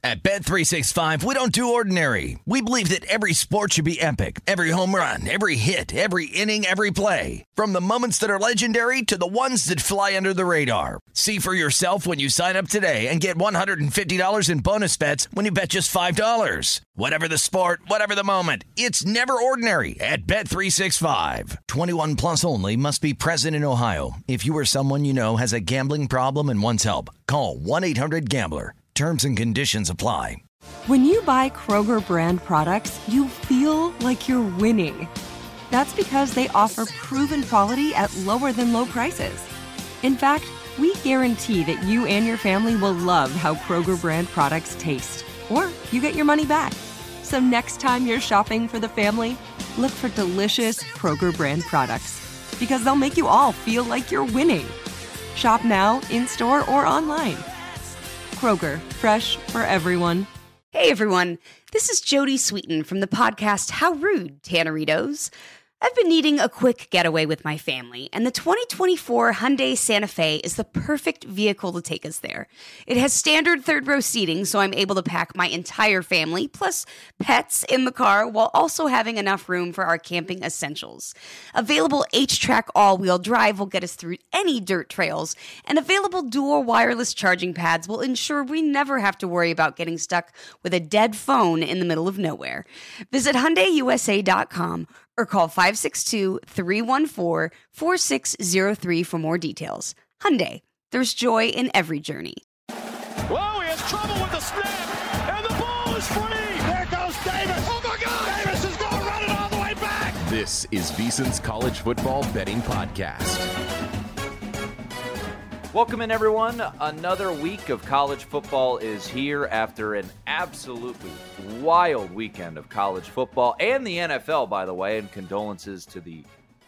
At Bet365, we don't do ordinary. We believe that every sport should be epic. Every home run, every hit, every inning, every play. From the moments that are legendary to the ones that fly under the radar. See for yourself when you sign up today and get $150 in bonus bets when you bet just $5. Whatever the sport, whatever the moment, it's never ordinary at Bet365. 21 plus only. Must be present in Ohio. If you or someone you know has a gambling problem and wants help, call 1-800-GAMBLER. Terms and conditions apply. When you buy Kroger brand products, you feel like you're winning. That's because they offer proven quality at lower than low prices. In fact, we guarantee that you and your family will love how Kroger brand products taste, or you get your money back. So next time you're shopping for the family, look for delicious Kroger brand products, because they'll make you all feel like you're winning. Shop now, in-store, or online. Kroger, fresh for everyone. Hey everyone, this is Jody Sweeten from the podcast How Rude, Tanneritos. I've been needing a quick getaway with my family, and the 2024 Hyundai Santa Fe is the perfect vehicle to take us there. It has standard third-row seating, so I'm able to pack my entire family, plus pets, in the car, while also having enough room for our camping essentials. Available H-Track all-wheel drive will get us through any dirt trails, and available dual wireless charging pads will ensure we never have to worry about getting stuck with a dead phone in the middle of nowhere. Visit HyundaiUSA.com or call 562-314-4603 for more details. Hyundai, there's joy in every journey. Whoa, he has trouble with the snap, and the ball is free. There goes Davis. Oh, my God. Davis is going to run it all the way back. This is VSiN's College Football Betting Podcast. Welcome in, everyone. Another week of college football is here after an absolutely wild weekend of college football and the NFL, by the way, and condolences to the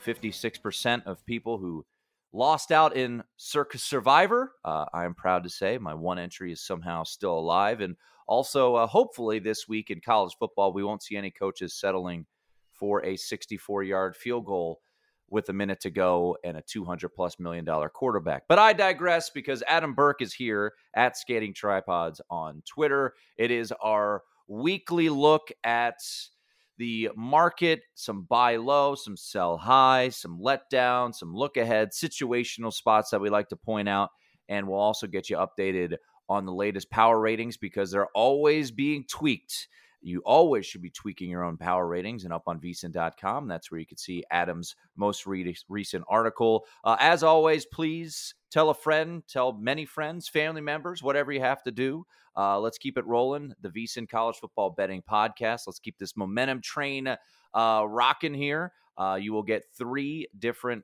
56% of people who lost out in Circus Survivor. I am proud to say my one entry is somehow still alive. And also, hopefully this week in college football, we won't see any coaches settling for a 64-yard field goal with a minute to go and a $200+ million quarterback. But I digress, because Adam Burke is here at Skating Tripods on Twitter. It is our weekly look at the market, some buy low, some sell high, some letdown, some look ahead, situational spots that we like to point out. And we'll also get you updated on the latest power ratings, because they're always being tweaked. You always should be tweaking your own power ratings, and up on VSiN.com. That's where you can see Adam's most recent article. As always, please tell a friend, tell many friends, family members, whatever you have to do. Let's keep it rolling. The VSiN College Football Betting Podcast. Let's keep this momentum train rocking here. You will get 3 different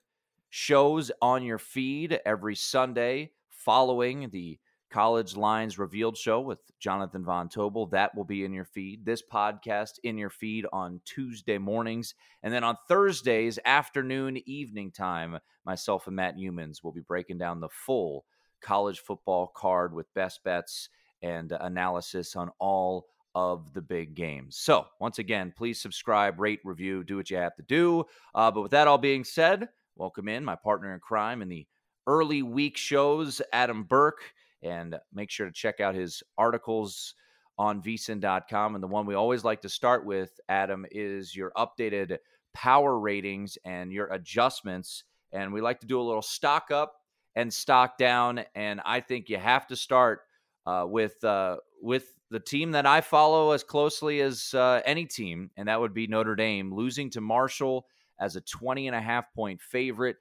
shows on your feed every Sunday following the College Lines Revealed show with Jonathan Von Tobel. That will be in your feed. This podcast in your feed on Tuesday mornings. And then on Thursdays, afternoon, evening time, myself and Matt Humans will be breaking down the full college football card with best bets and analysis on all of the big games. So once again, please subscribe, rate, review, do what you have to do. But with that all being said, welcome in my partner in crime in the early week shows, Adam Burke. And make sure to check out his articles on VSiN.com. And the one we always like to start with, Adam, is your updated power ratings and your adjustments. And we like to do a little stock up and stock down. And I think you have to start with the team that I follow as closely as any team, and that would be Notre Dame, losing to Marshall as a 20.5-point favorite,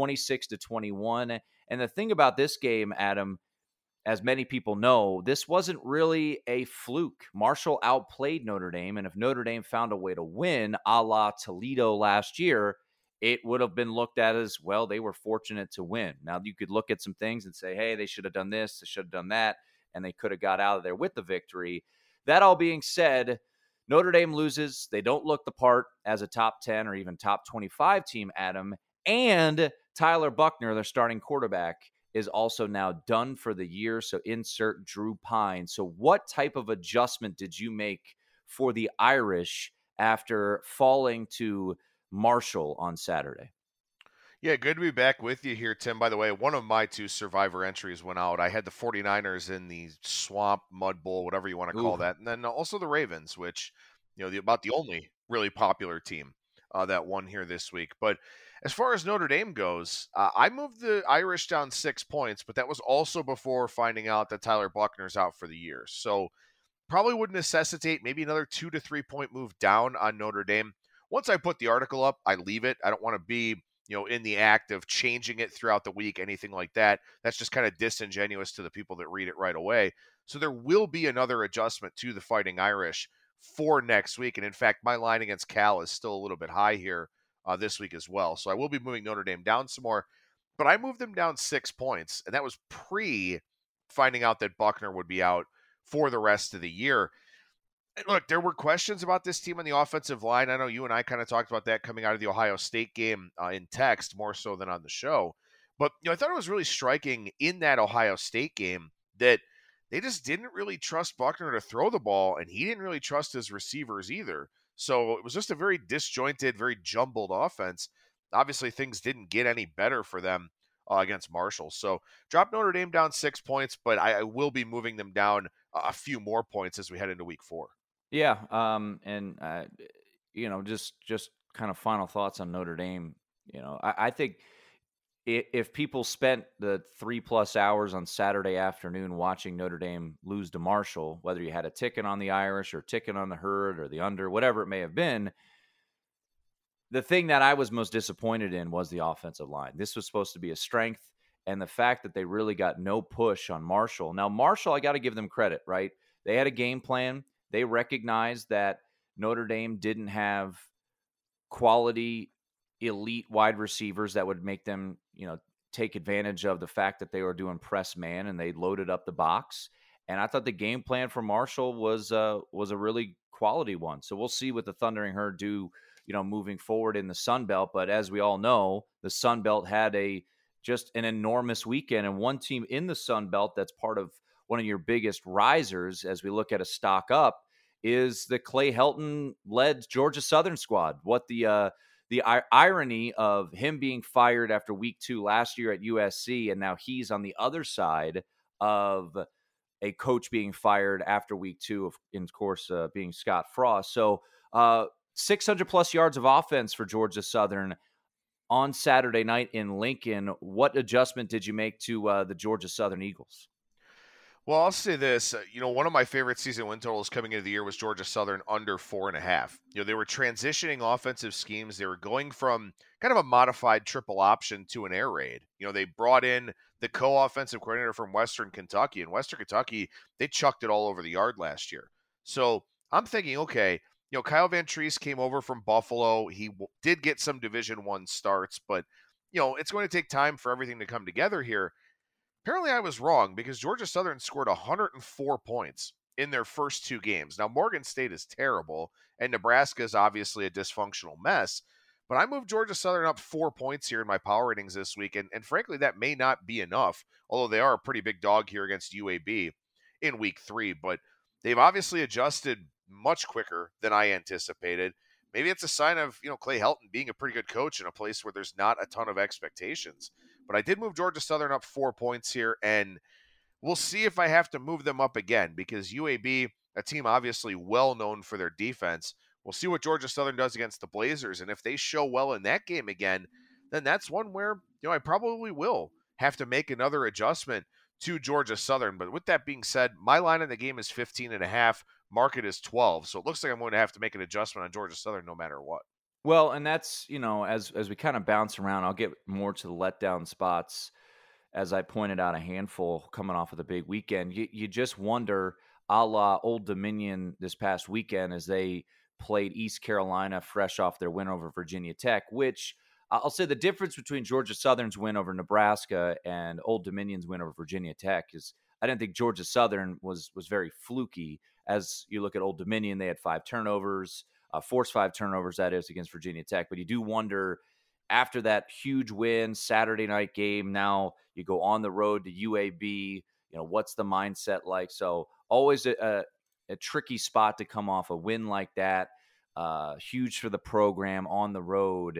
26-21. And the thing about this game, Adam, as many people know, this wasn't really a fluke. Marshall outplayed Notre Dame, and if Notre Dame found a way to win, a la Toledo last year, it would have been looked at as, well, they were fortunate to win. Now, you could look at some things and say, hey, they should have done this, they should have done that, and they could have got out of there with the victory. That all being said, Notre Dame loses. They don't look the part as a top 10 or even top 25 team, Adam, and Tyler Buchner, their starting quarterback, is also now done for the year, so insert Drew Pine. So what type of adjustment did you make for the Irish after falling to Marshall on Saturday? Yeah, good to be back with you here, Tim. By the way, one of my two Survivor entries went out. I had the 49ers in the Swamp, Mud Bowl, whatever you want to call Ooh. that. And then also the Ravens, which, about the only really popular team that won here this week. But as far as Notre Dame goes, I moved the Irish down 6 points, but that was also before finding out that Tyler Buckner's out for the year. So probably would necessitate maybe another 2 to 3 point move down on Notre Dame. Once I put the article up, I leave it. I don't want to be in the act of changing it throughout the week, anything like that. That's just kind of disingenuous to the people that read it right away. So there will be another adjustment to the Fighting Irish for next week. And in fact, my line against Cal is still a little bit high here this week as well. So I will be moving Notre Dame down some more, but I moved them down 6 points. And that was pre finding out that Buckner would be out for the rest of the year. Look, there were questions about this team on the offensive line. I know you and I kind of talked about that coming out of the Ohio State game in text more so than on the show. But, I thought it was really striking in that Ohio State game that they just didn't really trust Buckner to throw the ball, and he didn't really trust his receivers either. So it was just a very disjointed, very jumbled offense. Obviously, things didn't get any better for them against Marshall. So drop Notre Dame down 6 points, but I will be moving them down a few more points as we head into week 4. Yeah, and just kind of final thoughts on Notre Dame. I think if people spent the 3+ hours on Saturday afternoon watching Notre Dame lose to Marshall, whether you had a ticket on the Irish or ticket on the Herd or the under, whatever it may have been, the thing that I was most disappointed in was the offensive line. This was supposed to be a strength, and the fact that they really got no push on Marshall. Now, Marshall, I got to give them credit, right? They had a game plan. They recognized that Notre Dame didn't have quality, elite wide receivers that would make them, take advantage of the fact that they were doing press man, and they loaded up the box. And I thought the game plan for Marshall was a really quality one. So we'll see what the Thundering Herd do, moving forward in the Sun Belt. But as we all know, the Sun Belt had just an enormous weekend, and one team in the Sun Belt that's part of one of your biggest risers as we look at a stock up is the Clay Helton-led Georgia Southern squad. What the irony of him being fired after week 2 last year at USC, and now he's on the other side of a coach being fired after week 2, of course, being Scott Frost. So 600-plus yards of offense for Georgia Southern on Saturday night in Lincoln. What adjustment did you make to the Georgia Southern Eagles? Well, I'll say this. One of my favorite season win totals coming into the year was Georgia Southern under 4.5. They were transitioning offensive schemes. They were going from kind of a modified triple option to an air raid. They brought in the co-offensive coordinator from Western Kentucky. And Western Kentucky, they chucked it all over the yard last year. So I'm thinking, okay, Kyle Van Treese came over from Buffalo. He did get some Division I starts, but, it's going to take time for everything to come together here. Apparently I was wrong because Georgia Southern scored 104 points in their first 2 games. Now, Morgan State is terrible, and Nebraska is obviously a dysfunctional mess, but I moved Georgia Southern up 4 points here in my power ratings this week, and frankly, that may not be enough, although they are a pretty big dog here against UAB in week 3, but they've obviously adjusted much quicker than I anticipated. Maybe it's a sign of, Clay Helton being a pretty good coach in a place where there's not a ton of expectations. But I did move Georgia Southern up 4 points here, and we'll see if I have to move them up again because UAB, a team obviously well known for their defense, we'll see what Georgia Southern does against the Blazers. And if they show well in that game again, then that's one where, I probably will have to make another adjustment to Georgia Southern. But with that being said, my line in the game is 15.5. Market is 12. So it looks like I'm going to have to make an adjustment on Georgia Southern no matter what. Well, and that's, as we kind of bounce around, I'll get more to the letdown spots as I pointed out a handful coming off of the big weekend. You just wonder, a la Old Dominion this past weekend as they played East Carolina fresh off their win over Virginia Tech, which I'll say the difference between Georgia Southern's win over Nebraska and Old Dominion's win over Virginia Tech is I didn't think Georgia Southern was very fluky. As you look at Old Dominion, they had 5 turnovers. Forced 5 turnovers, that is, against Virginia Tech. But you do wonder, after that huge win, Saturday night game, now you go on the road to UAB, what's the mindset like? So always a tricky spot to come off a win like that. Huge for the program on the road.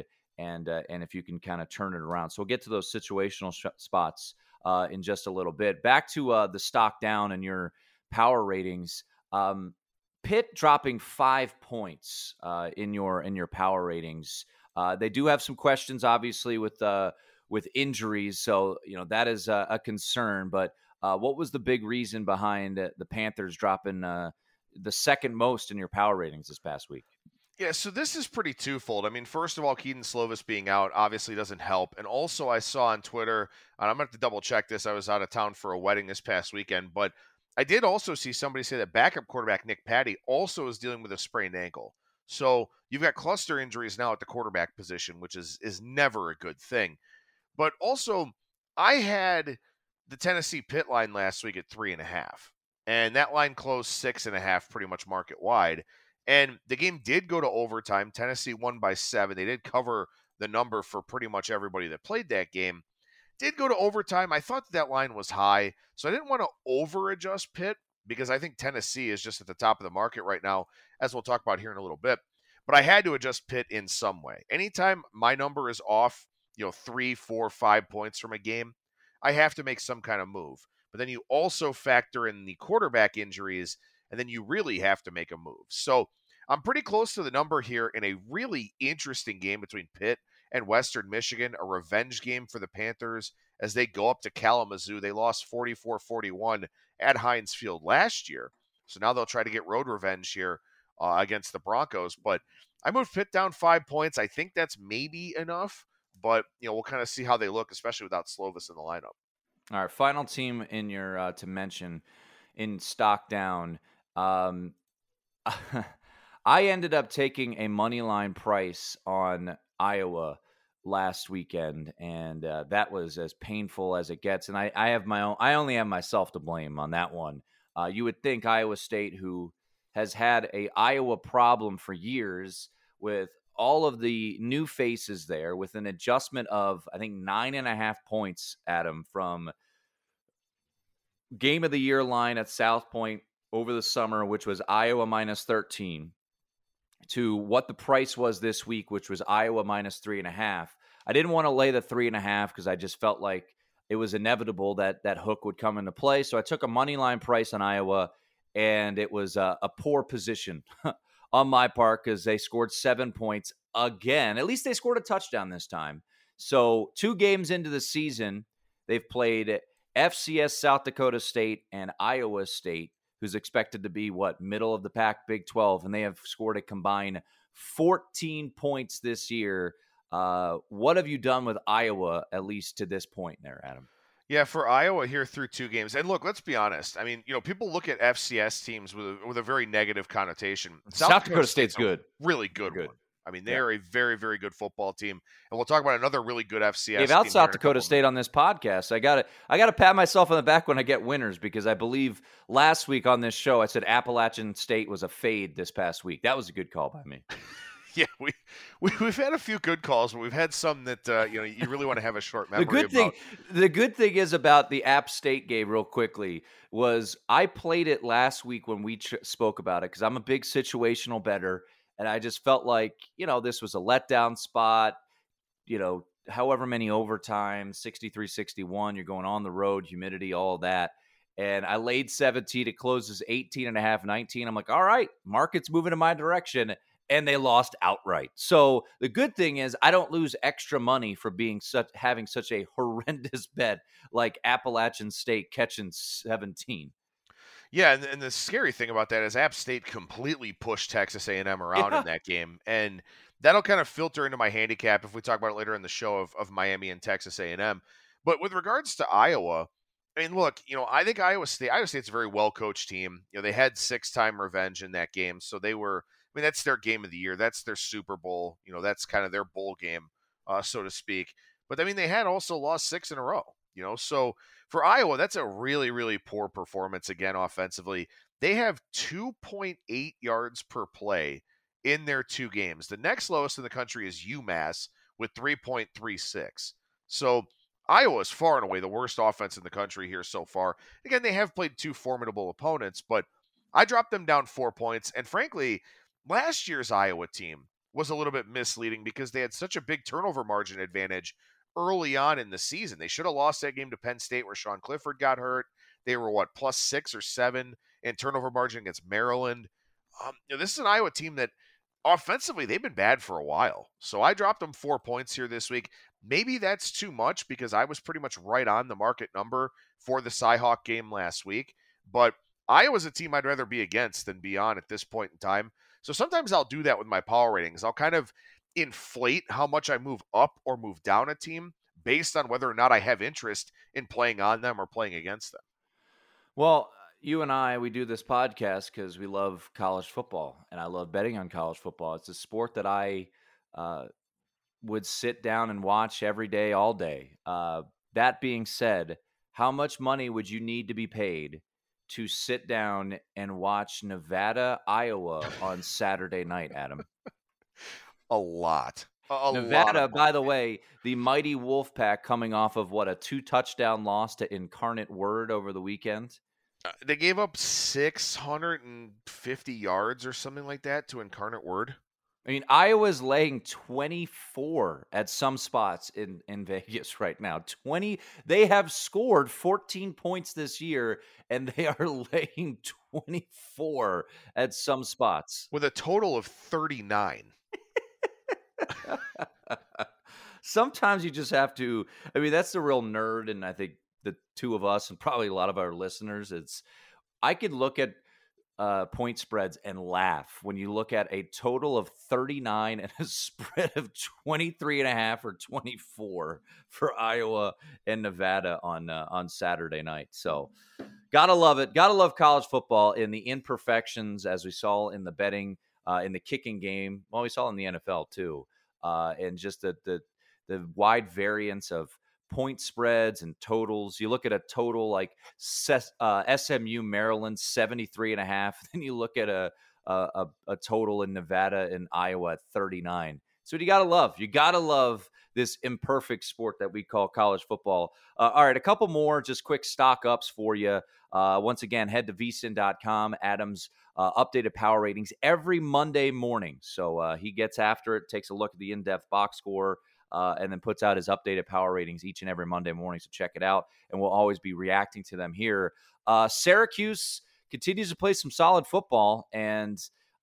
and if you can kind of turn it around. So we'll get to those situational spots in just a little bit. Back to the stock down and your power ratings. Pitt dropping 5 points in your power ratings. They do have some questions, obviously, with injuries, so that is a concern. But what was the big reason behind the Panthers dropping the second most in your power ratings this past week? Yeah, so this is pretty twofold. I mean, first of all, Keaton Slovis being out obviously doesn't help. And also I saw on Twitter, and I'm going to have to double check this, I was out of town for a wedding this past weekend, but I did also see somebody say that backup quarterback Nick Patty also is dealing with a sprained ankle. So you've got cluster injuries now at the quarterback position, which is never a good thing. But also, I had the Tennessee Pitt line last week at 3.5. And that line closed 6.5 pretty much market wide. And the game did go to overtime. Tennessee won by 7. They did cover the number for pretty much everybody that played that game. Did go to overtime. I thought that line was high, so I didn't want to over-adjust Pitt because I think Tennessee is just at the top of the market right now, as we'll talk about here in a little bit. But I had to adjust Pitt in some way. Anytime my number is off, 3, 4, 5 points from a game, I have to make some kind of move. But then you also factor in the quarterback injuries, and then you really have to make a move. So I'm pretty close to the number here in a really interesting game between Pitt and Western Michigan, a revenge game for the Panthers as they go up to Kalamazoo. They lost 44-41 at Heinz Field last year. So now they'll try to get road revenge here against the Broncos. But I moved Pitt down 5 points. I think that's maybe enough, but we'll kind of see how they look, especially without Slovis in the lineup. All right, final team in your to mention in stock down. I ended up taking a money line price on Iowa last weekend, and that was as painful as it gets. And I have my own. I only have myself to blame on that one. You would think Iowa State, who has had a Iowa problem for years, with all of the new faces there, with an adjustment of I think 9.5 points, Adam, from game of the year line at South Point over the summer, which was Iowa minus 13. To what the price was this week, which was Iowa minus 3.5. I didn't want to lay the 3.5 because I just felt like it was inevitable that hook would come into play. So I took a money line price on Iowa, and it was a poor position on my part because they scored 7 points again. At least they scored a touchdown this time. So 2 games into the season, they've played FCS South Dakota State and Iowa State, who's expected to be, middle of the pack Big 12, and they have scored a combined 14 points this year. What have you done with Iowa, at least to this point there, Adam? Yeah, for Iowa here through 2 games. And look, let's be honest. I mean, people look at FCS teams with a very negative connotation. South Dakota State's good. Really good one. I mean, they are a very, very good football team. And we'll talk about another really good FCS team. Out South Dakota State on this podcast. I got to pat myself on the back when I get winners, because I believe last week on this show I said Appalachian State was a fade this past week. That was a good call by me. Yeah, we've had a few good calls, but we've had some that you really want to have a short memory The good thing is about the App State game, real quickly, was I played it last week when we spoke about it, because I'm a big situational bettor. And I just felt like, this was a letdown spot, however many overtimes, 63-61, you're going on the road, humidity, all that. And I laid 17. It closes 18.5, 19. I'm like, all right, market's moving in my direction. And they lost outright. So the good thing is I don't lose extra money for having such a horrendous bet like Appalachian State catching 17. Yeah, and the scary thing about that is App State completely pushed Texas A&M around in that game, and that'll kind of filter into my handicap if we talk about it later in the show of Miami and Texas A&M. But with regards to Iowa, I mean, look, I think Iowa State's a very well-coached team. They had 6-time revenge in that game, so they were, that's their game of the year. That's their Super Bowl. That's kind of their bowl game, so to speak. But, they had also lost 6 in a row. So for Iowa, that's a really, really poor performance again offensively. They have 2.8 yards per play in their 2 games. The next lowest in the country is UMass with 3.36. So Iowa is far and away the worst offense in the country here so far. Again, they have played 2 formidable opponents, but I dropped them down 4 points. And frankly, last year's Iowa team was a little bit misleading because they had such a big turnover margin advantage early on in the season. They should have lost that game to Penn State where Sean Clifford got hurt. They were, plus 6 or 7 in turnover margin against Maryland. This is an Iowa team that offensively, they've been bad for a while. So I dropped them 4 points here this week. Maybe that's too much because I was pretty much right on the market number for the Cyhawk game last week. But Iowa's a team I'd rather be against than be on at this point in time. So sometimes I'll do that with my power ratings. I'll kind of inflate how much I move up or move down a team based on whether or not I have interest in playing on them or playing against them. Well, you and I, we do this podcast because we love college football, and I love betting on college football. It's a sport that I would sit down and watch every day, all day. That being said, how much money would you need to be paid to sit down and watch Nevada, Iowa on Saturday night, Adam? A lot. Nevada, by the way, the mighty Wolfpack coming off of a 2-touchdown loss to Incarnate Word over the weekend. They gave up 650 yards or something like that to Incarnate Word. I mean, Iowa's laying 24 at some spots in Vegas right now. They have scored 14 points this year, and they are laying 24 at some spots. With a total of 39. Sometimes you just have to, that's the real nerd, and I think the two of us and probably a lot of our listeners, I could look at point spreads and laugh when you look at a total of 39 and a spread of 23.5 or 24 for Iowa and Nevada on Saturday night. So gotta love it. Gotta love college football in the imperfections, as we saw in the betting, in the kicking game. Well, we saw in the NFL too. And just the wide variance of point spreads and totals. You look at a total like SMU Maryland 73.5. Then you look at a total in Nevada and Iowa at 39. So you gotta love. You gotta love this imperfect sport that we call college football. All right, a couple more just quick stock ups for you. Once again, head to vsin.com. Adam's updated power ratings every Monday morning. So he gets after it, takes a look at the in-depth box score, and then puts out his updated power ratings each and every Monday morning. So check it out, and we'll always be reacting to them here. Syracuse continues to play some solid football, and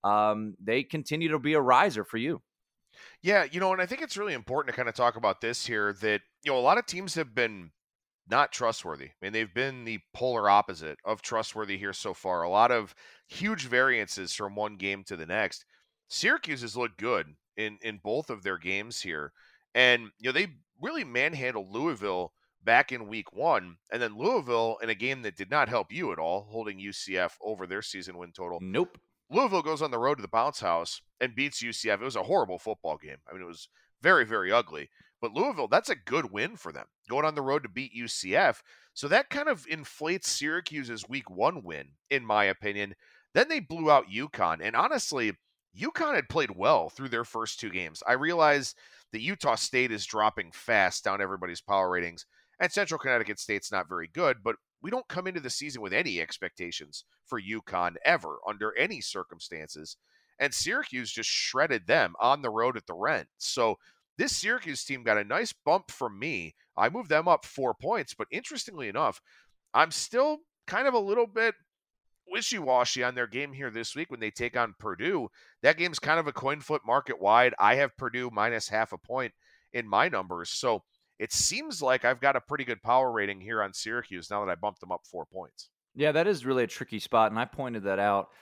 they continue to be a riser for you. Yeah, and I think it's really important to kind of talk about this here, that, a lot of teams have been not trustworthy. I mean, they've been the polar opposite of trustworthy here so far. A lot of huge variances from one game to the next. Syracuse has looked good in both of their games here. And, they really manhandled Louisville back in week 1. And then Louisville, in a game that did not help you at all, holding UCF over their season win total. Nope. Louisville goes on the road to the bounce house and beats UCF. It was a horrible football game. I mean, it was very, very ugly. But Louisville, that's a good win for them, going on the road to beat UCF. So that kind of inflates Syracuse's week 1 win, in my opinion. Then they blew out UConn. And honestly, UConn had played well through their first 2 games. I realize that Utah State is dropping fast down everybody's power ratings, and Central Connecticut State's not very good, but we don't come into the season with any expectations for UConn ever, under any circumstances. And Syracuse just shredded them on the road at the Rent. So this Syracuse team got a nice bump from me. I moved them up 4 points, but interestingly enough, I'm still kind of a little bit wishy-washy on their game here this week when they take on Purdue. That game's kind of a coin flip market wide. I have Purdue minus half a point in my numbers. So it seems like I've got a pretty good power rating here on Syracuse now that I bumped them up 4 points. Yeah, that is really a tricky spot, and I pointed that out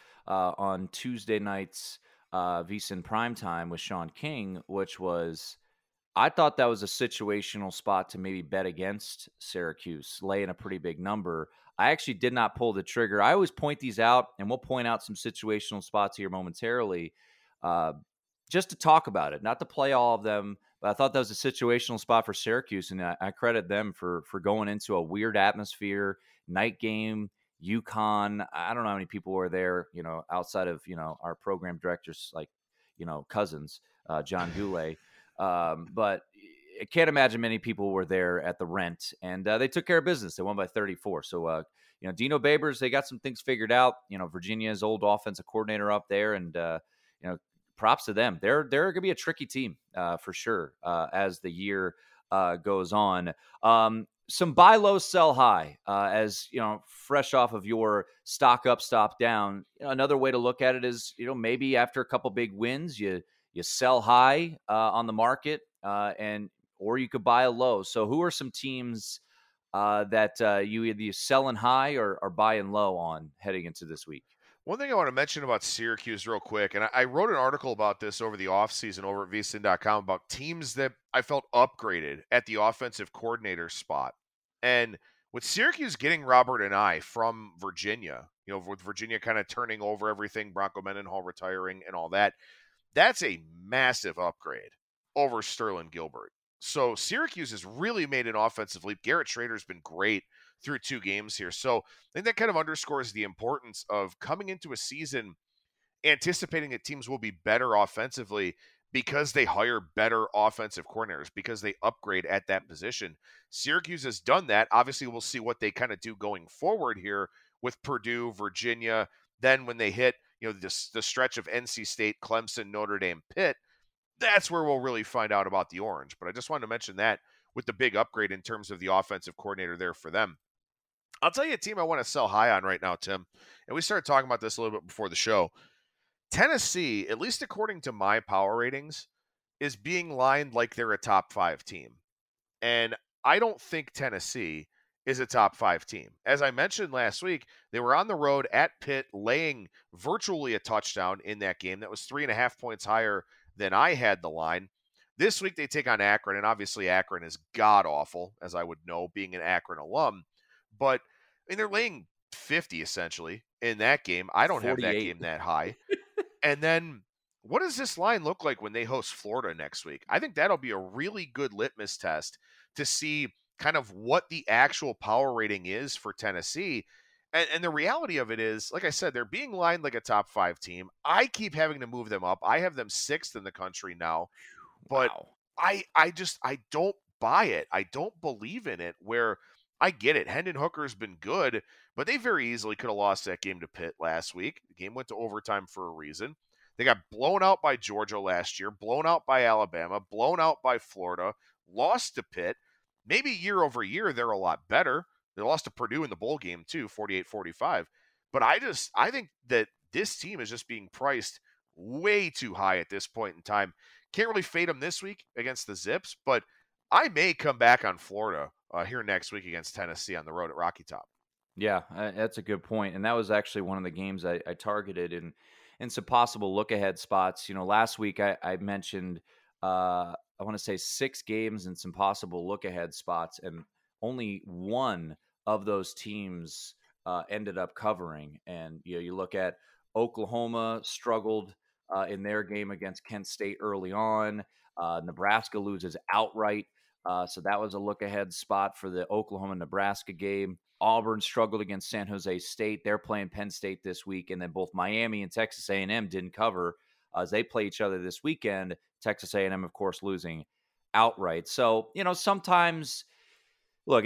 on Tuesday night's VSiN Primetime with Sean King, which was, I thought that was a situational spot to maybe bet against Syracuse, laying a pretty big number. I actually did not pull the trigger. I always point these out, and we'll point out some situational spots here momentarily, just to talk about it, not to play all of them. But I thought that was a situational spot for Syracuse, and I credit them for going into a weird atmosphere, night game, UConn. I don't know how many people were there, outside of, our program directors, like, Cousins, John Goulet. But I can't imagine many people were there at the Rent, and they took care of business. They won by 34. So, Dino Babers, they got some things figured out. Virginia's old offensive coordinator up there, and, props to them. They're going to be a tricky team for sure as the year goes on. Some buy low, sell high, as you know, fresh off of your stock up, stop down. Another way to look at it is, maybe after a couple big wins, you sell high on the market, or you could buy a low. So, who are some teams that you either selling high or buying low on heading into this week? One thing I want to mention about Syracuse real quick, and I wrote an article about this over the offseason over at vsin.com about teams that I felt upgraded at the offensive coordinator spot. And with Syracuse getting Robert Anae from Virginia, with Virginia kind of turning over everything, Bronco Mendenhall retiring and all that, that's a massive upgrade over Sterling Gilbert. So Syracuse has really made an offensive leap. Garrett Schrader's been great through 2 games here. So I think that kind of underscores the importance of coming into a season anticipating that teams will be better offensively because they hire better offensive coordinators, because they upgrade at that position. Syracuse has done that. Obviously, we'll see what they kind of do going forward here with Purdue, Virginia. Then when they hit, the stretch of NC State, Clemson, Notre Dame, Pitt, that's where we'll really find out about the Orange. But I just wanted to mention that with the big upgrade in terms of the offensive coordinator there for them. I'll tell you a team I want to sell high on right now, Tim. And we started talking about this a little bit before the show. Tennessee, at least according to my power ratings, is being lined like they're a top 5 team. And I don't think Tennessee is a top 5 team. As I mentioned last week, they were on the road at Pitt, laying virtually a touchdown in that game. That was 3.5 points higher than I had the line. This week they take on Akron, and obviously Akron is god-awful, as I would know, being an Akron alum. But they're laying 50 essentially in that game. I don't 48. Have that game that high. And then what does this line look like when they host Florida next week? I think that'll be a really good litmus test to see kind of what the actual power rating is for Tennessee. And the reality of it is, like I said, they're being lined like a top 5 team. I keep having to move them up. I have them 6th in the country now. But wow. I don't buy it. I don't believe in it, where I get it. Hendon Hooker's been good, but they very easily could have lost that game to Pitt last week. The game went to overtime for a reason. They got blown out by Georgia last year, blown out by Alabama, blown out by Florida, lost to Pitt. Maybe year over year, they're a lot better. They lost to Purdue in the bowl game too, 48-45. But I think that this team is just being priced way too high at this point in time. Can't really fade them this week against the Zips, but I may come back on Florida here next week against Tennessee on the road at Rocky Top. Yeah, that's a good point. And that was actually one of the games I targeted in some possible look-ahead spots. Last week I mentioned, I want to say 6 games and some possible look-ahead spots, and only one of those teams ended up covering. And you look at Oklahoma struggled in their game against Kent State early on. Nebraska loses outright. So that was a look-ahead spot for the Oklahoma-Nebraska game. Auburn struggled against San Jose State. They're playing Penn State this week. And then both Miami and Texas A&M didn't cover as they play each other this weekend. Texas A&M, of course, losing outright. So, sometimes, look,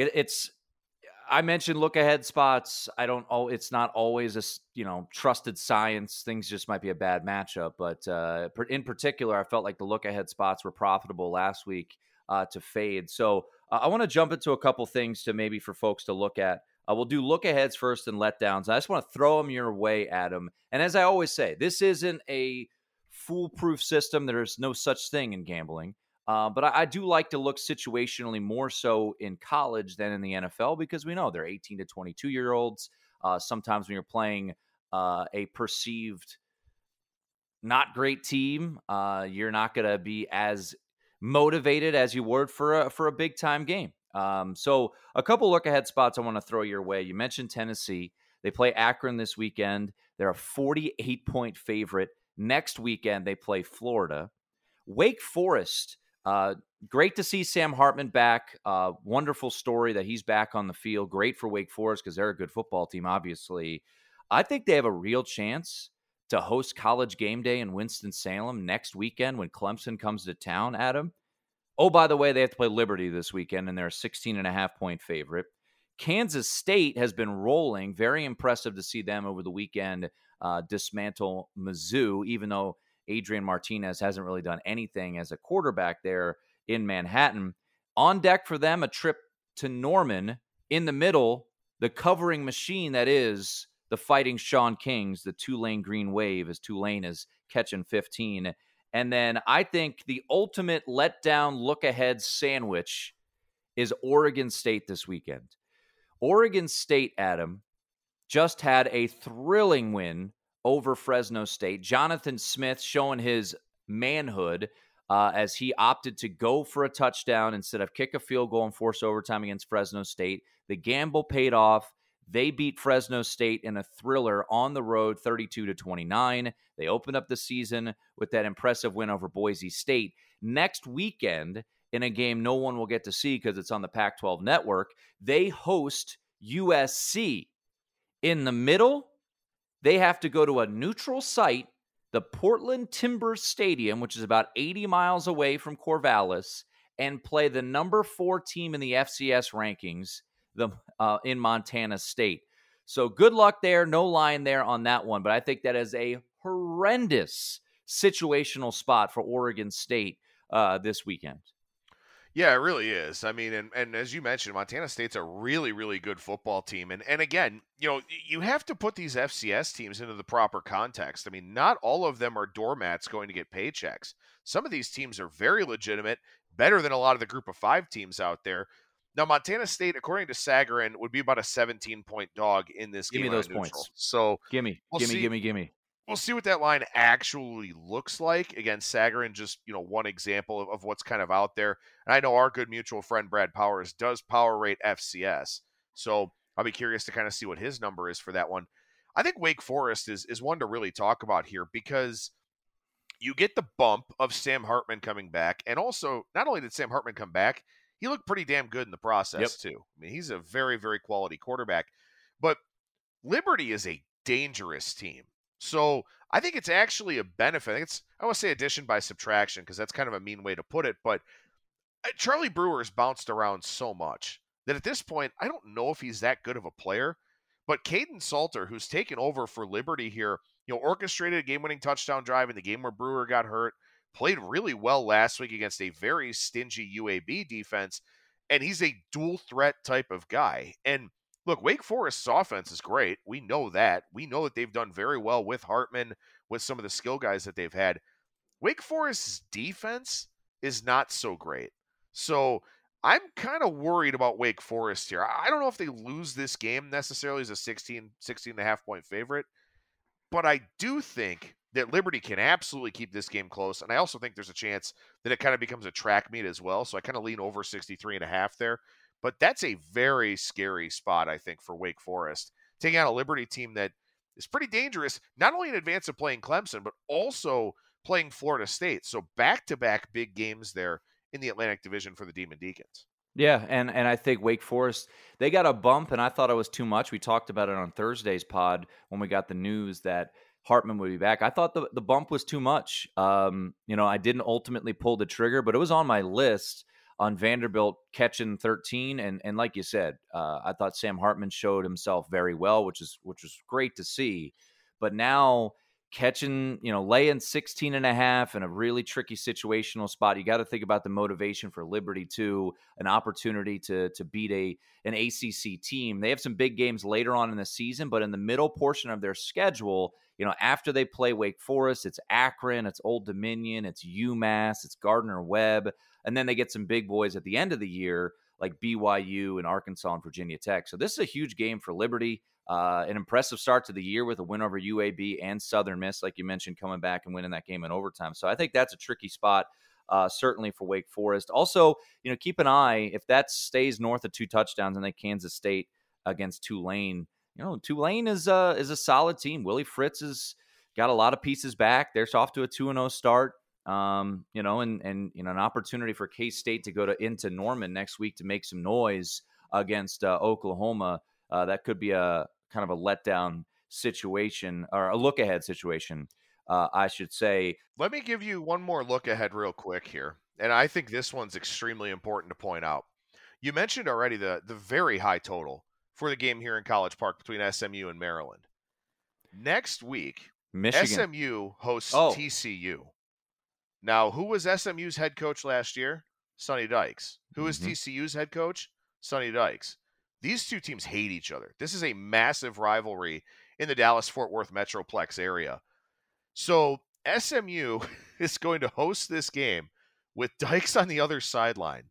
I mentioned look-ahead spots. It's not always a, trusted science. Things just might be a bad matchup. But in particular, I felt like the look-ahead spots were profitable last week to fade. So I want to jump into a couple things to maybe for folks to look at. We'll do look-aheads first and letdowns. I just want to throw them your way, Adam. And as I always say, this isn't a foolproof system. There's no such thing in gambling. But I do like to look situationally more so in college than in the NFL, because we know they're 18 to 22-year-olds. Sometimes when you're playing a perceived not great team, you're not going to be as motivated as you would for a big-time game. So a couple look-ahead spots I want to throw your way. You mentioned Tennessee. They play Akron this weekend. They're a 48-point favorite. Next weekend, they play Florida. Wake Forest. Great to see Sam Hartman back. Wonderful story that he's back on the field. Great for Wake Forest because they're a good football team, obviously. I think they have a real chance to host College Game Day in Winston-Salem next weekend when Clemson comes to town, Adam. Oh, by the way, they have to play Liberty this weekend, and they're a 16.5-point favorite. Kansas State has been rolling. Very impressive to see them over the weekend dismantle Mizzou, even though Adrian Martinez hasn't really done anything as a quarterback there in Manhattan. On deck for them, a trip to Norman. In the middle, the covering machine that is the Fighting Sean Kings, the Tulane Green Wave, as Tulane is catching 15. And then I think the ultimate letdown look-ahead sandwich is Oregon State this weekend. Oregon State, Adam, just had a thrilling win over Fresno State. Jonathan Smith showing his manhood as he opted to go for a touchdown instead of kick a field goal and force overtime against Fresno State. The gamble paid off. They beat Fresno State in a thriller on the road, 32-29. They opened up the season with that impressive win over Boise State. Next weekend, in a game no one will get to see because it's on the Pac-12 network, they host USC. In the middle, they have to go to a neutral site, the Portland Timber Stadium, which is about 80 miles away from Corvallis, and play the number 4 team in the FCS rankings in Montana State. So good luck there. No line there on that one. But I think that is a horrendous situational spot for Oregon State this weekend. Yeah, it really is. I mean, and as you mentioned, Montana State's a really, really good football team. And again, you have to put these FCS teams into the proper context. I mean, not all of them are doormats going to get paychecks. Some of these teams are very legitimate, better than a lot of the group of 5 teams out there. Now, Montana State, according to Sagarin, would be about a 17-point dog in this game. Give me those points. So Gimme. We'll see what that line actually looks like. Again, Sagarin, just one example of what's kind of out there. And I know our good mutual friend Brad Powers does power rate FCS, so I'll be curious to kind of see what his number is for that one. I think Wake Forest is one to really talk about here because you get the bump of Sam Hartman coming back, and also not only did Sam Hartman come back, he looked pretty damn good in the process too. I mean, he's a very, very quality quarterback. But Liberty is a dangerous team. So I think it's actually a benefit. I want to say addition by subtraction because that's kind of a mean way to put it. But Charlie Brewer's bounced around so much that at this point, I don't know if he's that good of a player. But Caden Salter, who's taken over for Liberty here, orchestrated a game-winning touchdown drive in the game where Brewer got hurt, played really well last week against a very stingy UAB defense, and he's a dual threat type of guy. And look, Wake Forest's offense is great. We know that. We know that they've done very well with Hartman, with some of the skill guys that they've had. Wake Forest's defense is not so great. So I'm kind of worried about Wake Forest here. I don't know if they lose this game necessarily as a 16.5 point favorite, but I do think that Liberty can absolutely keep this game close. And I also think there's a chance that it kind of becomes a track meet as well. So I kind of lean over 63.5 there. But that's a very scary spot, I think, for Wake Forest. Taking out a Liberty team that is pretty dangerous, not only in advance of playing Clemson, but also playing Florida State. So back-to-back big games there in the Atlantic Division for the Demon Deacons. Yeah, and I think Wake Forest, they got a bump, and I thought it was too much. We talked about it on Thursday's pod when we got the news that Hartman would be back. I thought the bump was too much. I didn't ultimately pull the trigger, but it was on my list on Vanderbilt catching 13. And like you said, I thought Sam Hartman showed himself very well, which was great to see. But now catching, laying 16.5 in a really tricky situational spot, you got to think about the motivation for Liberty too, an opportunity to beat an ACC team. They have some big games later on in the season, but in the middle portion of their schedule, after they play Wake Forest, it's Akron, it's Old Dominion, it's UMass, it's Gardner-Webb, and then they get some big boys at the end of the year like BYU and Arkansas and Virginia Tech. So this is a huge game for Liberty. An impressive start to the year with a win over UAB and Southern Miss, like you mentioned, coming back and winning that game in overtime. So I think that's a tricky spot, certainly for Wake Forest. Also, keep an eye, if that stays north of 2 touchdowns and then Kansas State against Tulane, Tulane is a solid team. Willie Fritz has got a lot of pieces back. They're off to a 2-0 start. And an opportunity for K-State to go into Norman next week to make some noise against Oklahoma. That could be a kind of a letdown situation, or a look-ahead situation, I should say. Let me give you one more look ahead real quick here, and I think this one's extremely important to point out. You mentioned already the very high total for the game here in College Park between SMU and Maryland. Next week, Michigan. SMU hosts Oh. TCU. Now, who was SMU's head coach last year? Sonny Dykes. Who is TCU's head coach? Sonny Dykes. These two teams hate each other. This is a massive rivalry in the Dallas-Fort Worth Metroplex area. So SMU is going to host this game with Dykes on the other sideline.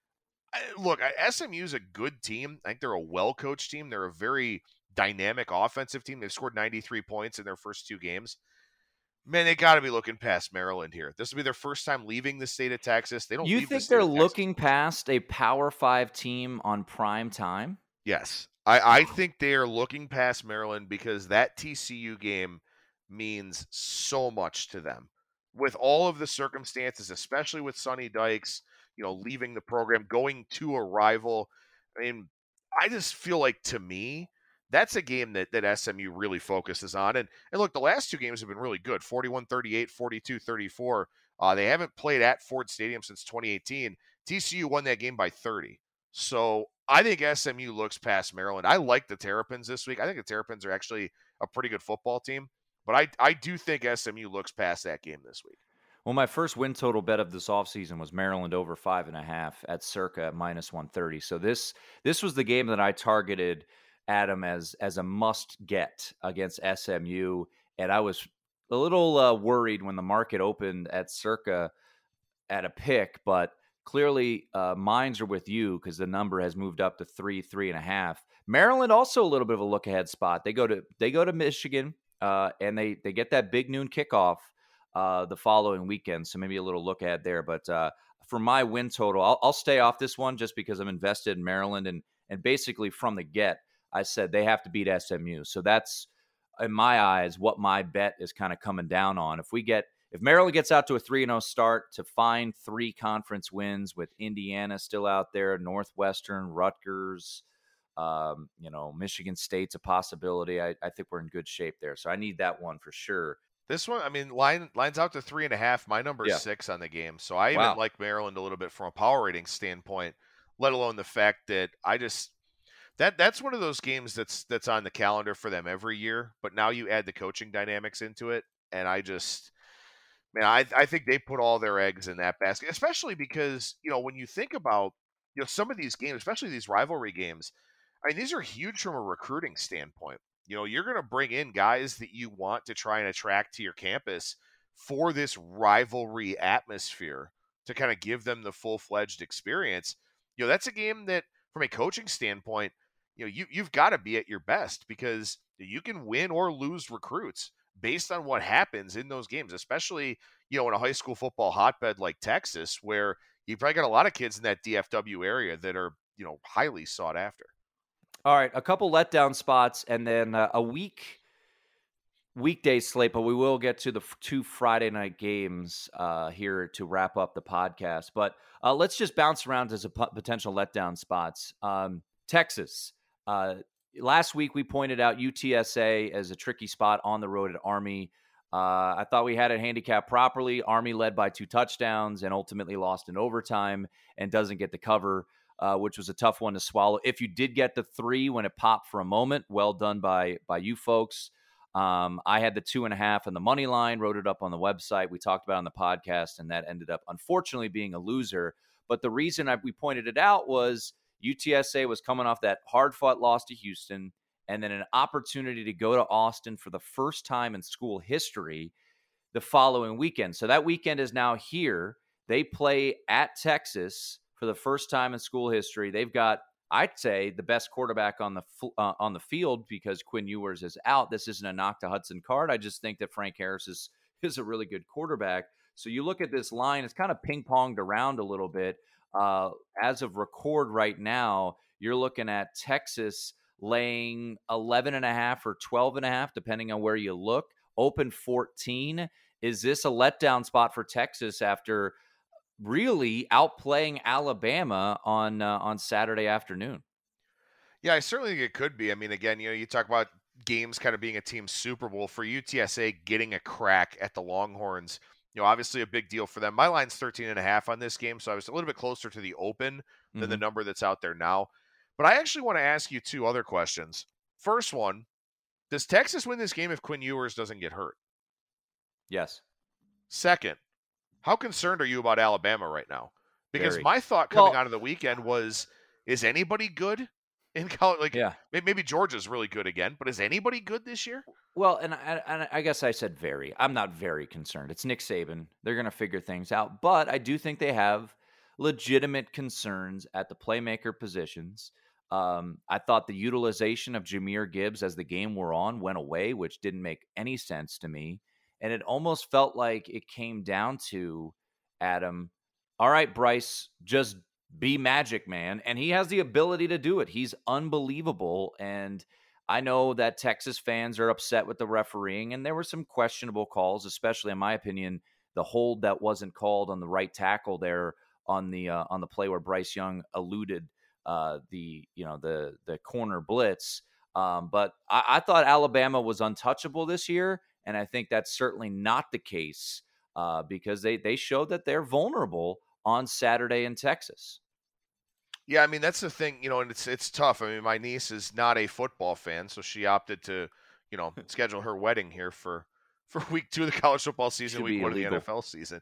Look, SMU is a good team. I think they're a well-coached team. They're a very dynamic offensive team. They've scored 93 points in their first 2 games. Man, they got to be looking past Maryland here. This will be their first time leaving the state of Texas. They don't. You leave think the state they're of Texas. looking past a Power 5 team on prime time? Yes. I think they are looking past Maryland because that TCU game means so much to them. With all of the circumstances, especially with Sonny Dykes, leaving the program, going to a rival. I mean, I just feel like, to me, that's a game that SMU really focuses on. And look, the last 2 games have been really good, 41-38, 42-34. They haven't played at Ford Stadium since 2018. TCU won that game by 30. So I think SMU looks past Maryland. I like the Terrapins this week. I think the Terrapins are actually a pretty good football team. But I do think SMU looks past that game this week. Well, my first win total bet of this offseason was Maryland over 5.5 at circa at -130. So this was the game that I targeted, Adam, as a must get against SMU. And I was a little worried when the market opened at circa at a pick, but clearly minds are with you because the number has moved up to 3.5. Maryland also a little bit of a look ahead spot. They go to Michigan and they get that big noon kickoff the following weekend. So maybe a little look ahead there. But for my win total, I'll stay off this one just because I'm invested in Maryland. And basically from the get, I said they have to beat SMU. So that's, in my eyes, what my bet is kind of coming down on. If Maryland gets out to a 3-0 start, to find 3 conference wins with Indiana still out there, Northwestern, Rutgers, Michigan State's a possibility. I think we're in good shape there. So I need that one for sure. This one, I mean, lines out to 3.5. My number is 6 on the game. So I even like Maryland a little bit from a power rating standpoint, let alone the fact that that's one of those games that's on the calendar for them every year. But now you add the coaching dynamics into it. And I think they put all their eggs in that basket, especially because, when you think about, some of these games, especially these rivalry games, I mean, these are huge from a recruiting standpoint. You're going to bring in guys that you want to try and attract to your campus for this rivalry atmosphere to kind of give them the full-fledged experience. That's a game that, from a coaching standpoint, you've got to be at your best because you can win or lose recruits based on what happens in those games, especially, in a high school football hotbed like Texas, where you've probably got a lot of kids in that DFW area that are, highly sought after. All right, a couple letdown spots and then a weekday slate, but we will get to the 2 Friday night games here to wrap up the podcast. But let's just bounce around as a potential letdown spots. Texas. Last week we pointed out UTSA as a tricky spot on the road at Army. I thought we had it handicapped properly. Army led by 2 touchdowns and ultimately lost in overtime and doesn't get the cover, which was a tough one to swallow. If you did get the 3 when it popped for a moment, well done by you folks. I had the 2.5 on the money line, wrote it up on the website. We talked about it on the podcast, and that ended up unfortunately being a loser. But the reason we pointed it out was UTSA was coming off that hard-fought loss to Houston and then an opportunity to go to Austin for the first time in school history the following weekend. So that weekend is now here. They play at Texas for the first time in school history. They've got, I'd say, the best quarterback on the field because Quinn Ewers is out. This isn't a knock to Hudson Card. I just think that Frank Harris is a really good quarterback. So you look at this line, it's kind of ping-ponged around a little bit. As of record right now, you're looking at Texas laying 11.5 or 12.5, depending on where you look. Open 14. Is this a letdown spot for Texas after really outplaying Alabama on Saturday afternoon? Yeah, I certainly think it could be. I mean, again, you talk about games kind of being a team Super Bowl. For UTSA getting a crack at the Longhorns, obviously a big deal for them. My line's 13.5 on this game, so I was a little bit closer to the open than the number that's out there now. But I actually want to ask you 2 other questions. First one, does Texas win this game if Quinn Ewers doesn't get hurt? Yes. Second, how concerned are you about Alabama right now? Because Very. my thought coming out of the weekend was, is anybody good in college? Like, Yeah. maybe Georgia's really good again, but is anybody good this year? Well, and I guess I said very. I'm not very concerned. It's Nick Saban. They're going to figure things out. But I do think they have legitimate concerns at the playmaker positions. I thought the utilization of Jahmyr Gibbs as the game wore on went away, which didn't make any sense to me. And it almost felt like it came down to, Adam, all right, Bryce, just be Magic Man. And he has the ability to do it. He's unbelievable. And I know that Texas fans are upset with the refereeing, and there were some questionable calls, especially in my opinion, the hold that wasn't called on the right tackle there on the play where Bryce Young eluded the corner blitz. But I thought Alabama was untouchable this year, and I think that's certainly not the case because they showed that they're vulnerable on Saturday in Texas. Yeah, I mean, that's the thing, and it's tough. I mean, my niece is not a football fan, so she opted to, schedule her wedding here for week 2 of the college football season, Should week be 1 of the illegal. NFL season.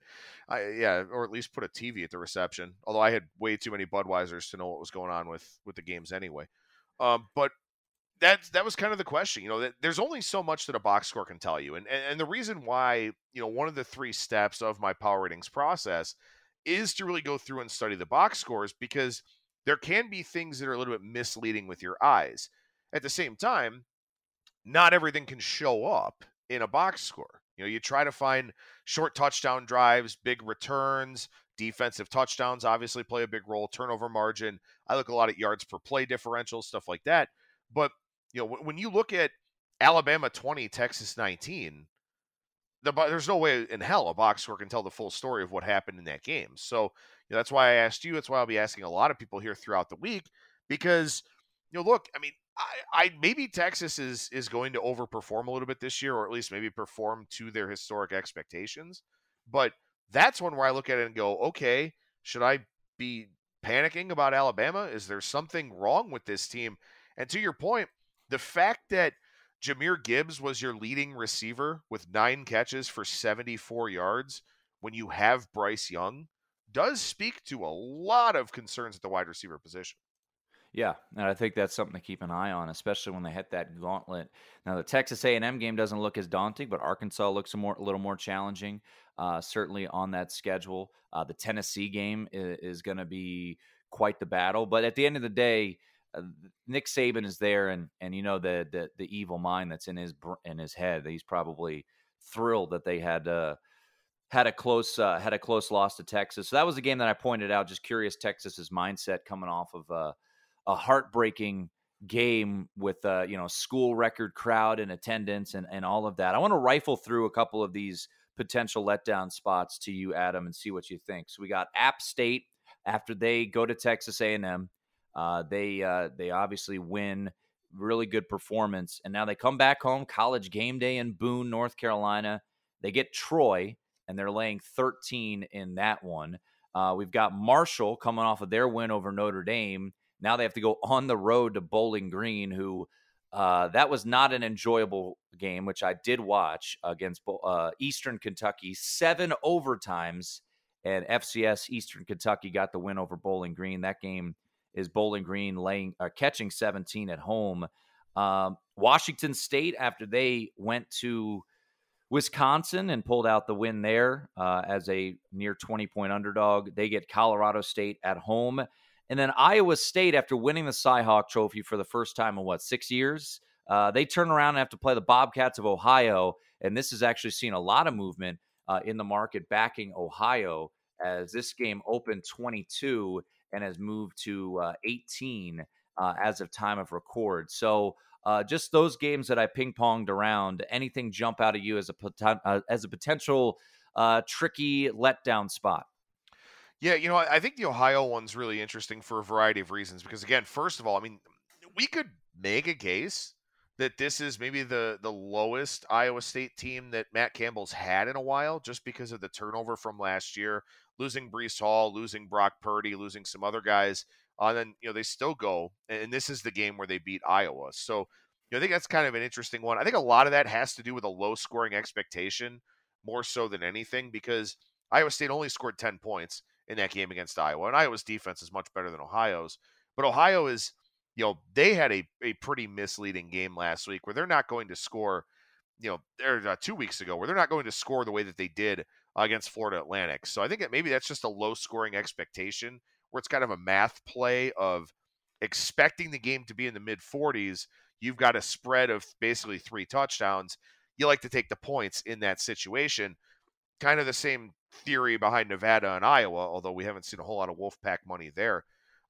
Or at least put a TV at the reception. Although I had way too many Budweisers to know what was going on with the games anyway. But that was kind of the question. There's only so much that a box score can tell you, and the reason why, one of the 3 steps of my power ratings process is to really go through and study the box scores, because there can be things that are a little bit misleading with your eyes. At the same time, not everything can show up in a box score. You try to find short touchdown drives, big returns, defensive touchdowns obviously play a big role, turnover margin. I look a lot at yards per play differential, stuff like that. But, when you look at Alabama 20, Texas 19, there's no way in hell a box score can tell the full story of what happened in that game. So, that's why I asked you. That's why I'll be asking a lot of people here throughout the week, because, look, I mean, I maybe Texas is going to overperform a little bit this year, or at least maybe perform to their historic expectations. But that's one where I look at it and go, okay, should I be panicking about Alabama? Is there something wrong with this team? And to your point, the fact that Jahmyr Gibbs was your leading receiver with 9 catches for 74 yards when you have Bryce Young does speak to a lot of concerns at the wide receiver position. Yeah, and I think that's something to keep an eye on, especially when they hit that gauntlet. Now, the Texas A&M game doesn't look as daunting, but Arkansas looks a little more challenging, certainly on that schedule. The Tennessee game is going to be quite the battle. But at the end of the day, Nick Saban is there, and the evil mind that's in his head. He's probably thrilled that they had a close loss to Texas. So that was the game that I pointed out. Just curious, Texas's mindset coming off of a heartbreaking game with school record crowd in attendance and all of that. I want to rifle through a couple of these potential letdown spots to you, Adam, and see what you think. So we got App State after they go to Texas A&M. They obviously win, really good performance, and now they come back home. College game day in Boone, North Carolina. They get Troy, and they're laying 13 in that one. We've got Marshall coming off of their win over Notre Dame. Now they have to go on the road to Bowling Green, who that was not an enjoyable game, which I did watch against Eastern Kentucky. 7 overtimes, and FCS Eastern Kentucky got the win over Bowling Green. That game is Bowling Green catching 17 at home. Washington State, after they went to Wisconsin and pulled out the win there as a near 20-point underdog, they get Colorado State at home. And then Iowa State, after winning the Cy-Hawk Trophy for the first time in, 6 years, they turn around and have to play the Bobcats of Ohio. And this has actually seen a lot of movement in the market backing Ohio, as this game opened 22 and has moved to 18 as of time of record. So just those games that I ping-ponged around, anything jump out at you as a potential tricky letdown spot? Yeah, I think the Ohio one's really interesting for a variety of reasons, because, again, first of all, I mean, we could make a case that this is maybe the lowest Iowa State team that Matt Campbell's had in a while, just because of the turnover from last year, losing Breece Hall, losing Brock Purdy, losing some other guys. And then, they still go, and this is the game where they beat Iowa. So, I think that's kind of an interesting one. I think a lot of that has to do with a low-scoring expectation more so than anything, because Iowa State only scored 10 points in that game against Iowa, and Iowa's defense is much better than Ohio's. But Ohio is, they had a pretty misleading game last week where they're not going to score, they're 2 weeks ago, where they're not going to score the way that they did against Florida Atlantic. So I think that maybe that's just a low-scoring expectation where it's kind of a math play of expecting the game to be in the mid-40s. You've got a spread of basically 3 touchdowns. You like to take the points in that situation. Kind of the same theory behind Nevada and Iowa, although we haven't seen a whole lot of Wolfpack money there.